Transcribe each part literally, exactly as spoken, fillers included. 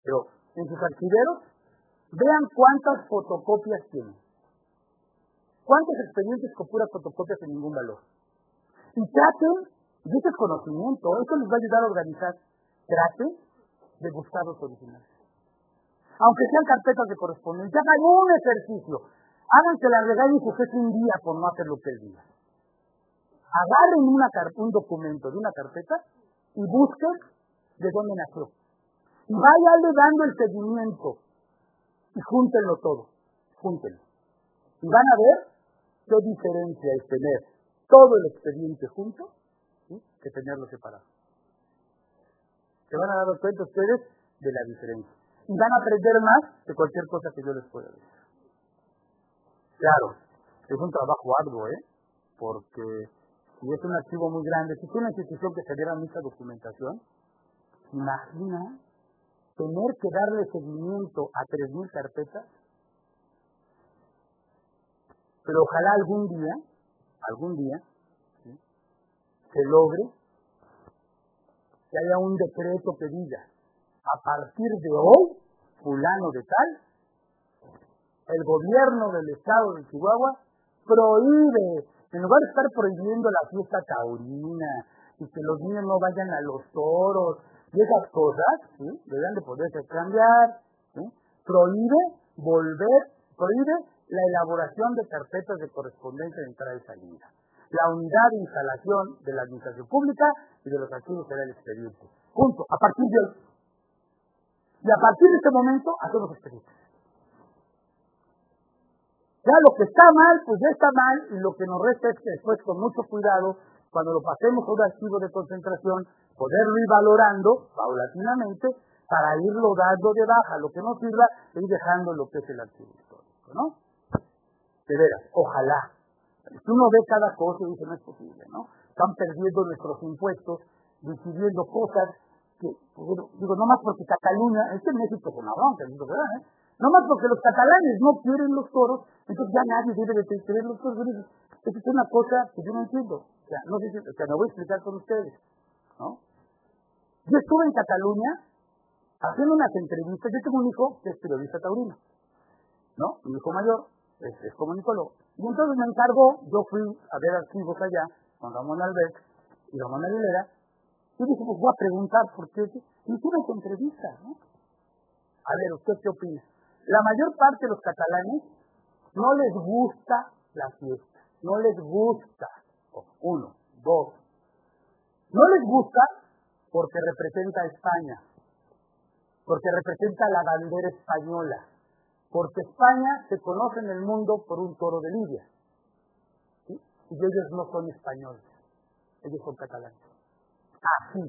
Pero en sus archiveros, vean cuántas fotocopias tienen. ¿Cuántos expedientes con puras fotocopias sin ningún valor? Y traten, y ese es conocimiento, eso les va a ayudar a organizar, traten de buscar los originales. Aunque sean carpetas de correspondencia, hagan un ejercicio. Háganse la regaña y sujeto un día por no hacer lo que él diga. Agarren una un documento de una carpeta y busquen de dónde nació. Y váyanle dando el seguimiento. Y júntenlo todo. Júntenlo. Y van a ver qué diferencia es tener todo el expediente junto, ¿sí?, que tenerlo separado. Se van a dar cuenta ustedes de la diferencia. Y van a aprender más de cualquier cosa que yo les pueda decir. Claro, es un trabajo arduo, ¿eh? Porque si es un archivo muy grande, si es una institución que se diera mucha documentación, imagina tener que darle seguimiento a tres mil carpetas. Pero ojalá algún día, algún día, ¿sí?, se logre que haya un decreto que diga, a partir de hoy, fulano de tal, el gobierno del estado de Chihuahua prohíbe, en lugar de estar prohibiendo la fiesta taurina y que los niños no vayan a los toros y esas cosas, ¿sí?, deberían de poderse cambiar, ¿sí?, prohíbe volver, prohíbe la elaboración de carpetas de correspondencia de entrada y salida, la unidad de instalación de la administración pública y de los archivos será el expediente. Punto. A partir de hoy. Y a partir de este momento hacemos expedientes. Ya lo que está mal, pues ya está mal, y lo que nos resta es que después, con mucho cuidado, cuando lo pasemos a un archivo de concentración, poderlo ir valorando paulatinamente para irlo dando de baja, lo que no sirva, e ir dejando lo que es el archivo histórico, ¿no? De veras, ojalá. Si uno ve cada cosa y dice, no es posible, ¿no? Están perdiendo nuestros impuestos, decidiendo cosas que, pues, digo, no más porque Cataluña, es que México es una bronca, ¿verdad? ¿eh? No más porque los catalanes no quieren los toros, entonces ya nadie debe de querer los toros. Esa es una cosa que yo no entiendo. O sea, no sé si, o sea, me voy a explicar con ustedes, ¿no? Yo estuve en Cataluña haciendo unas entrevistas. Yo tengo un hijo que es periodista taurino, ¿no? Mi hijo mayor es, es comunicólogo. Y entonces me encargó, yo fui a ver archivos allá con Ramón Albert y Ramón Aguilera, y dije, pues voy a preguntar por qué. Y hice unas entrevistas, ¿no? A ver, ¿usted qué opina? La mayor parte de los catalanes no les gusta la fiesta, no les gusta. Uno, dos. No les gusta porque representa a España, porque representa la bandera española, porque España se conoce en el mundo por un toro de Lidia, ¿sí? Y ellos no son españoles, ellos son catalanes. Así,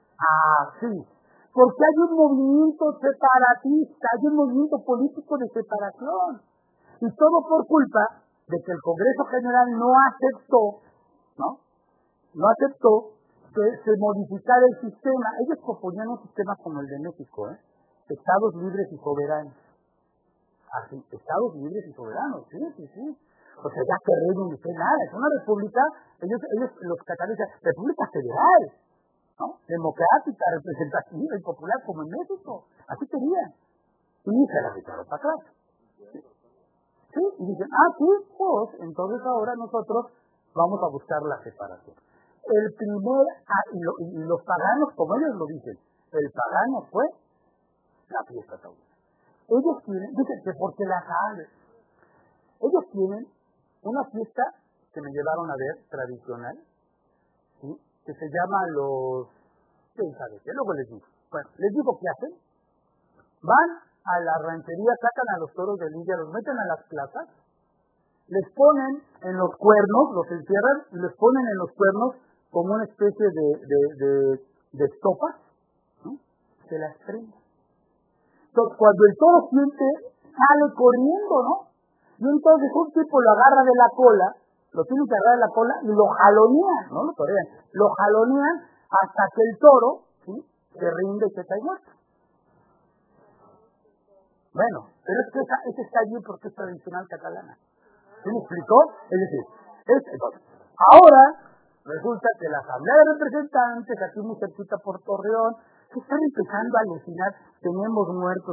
así. Porque hay un movimiento separatista, hay un movimiento político de separación. Y todo por culpa de que el Congreso General no aceptó, ¿no? No aceptó que se modificara el sistema. Ellos proponían un sistema como el de México, ¿eh? Estados libres y soberanos. Así, Estados libres y soberanos, sí, sí, sí. O sea, ya que rey ni sé nada, es una república, ellos, ellos los catalanes, república federal, ¿no? Democrática, representativa y popular como en México. Así querían. Y se la echaron para atrás. Sí, y dicen, ah, sí, pues, entonces ahora nosotros vamos a buscar la separación. El primer, ah, y, lo, y los paganos, como ellos lo dicen, el pagano fue la fiesta taurina. Ellos tienen, dicen que porque la saben, ellos tienen una fiesta que me llevaron a ver, tradicional, ¿sí?, que se llama los, ¿quién sabe qué? Luego les digo. Bueno, les digo qué hacen. Van a la ranchería, sacan a los toros de Lidia, los meten a las plazas, les ponen en los cuernos, los encierran y les ponen en los cuernos como una especie de, de, de, de estopa, ¿no? Se las prenden. Entonces, cuando el toro siente, sale corriendo, ¿no? Y entonces un tipo lo agarra de la cola, lo tienen que agarrar de la cola y lo jalonean, no lo torean, lo jalonean hasta que el toro, ¿sí?, se rinde y se cae muerto. Bueno, pero es que esa, esa está allí porque es tradicional catalana. ¿Sí me explicó? Es decir, es, entonces, ahora resulta que la Asamblea de Representantes, aquí muy cerquita por Torreón, que están empezando a alucinar, tenemos muertos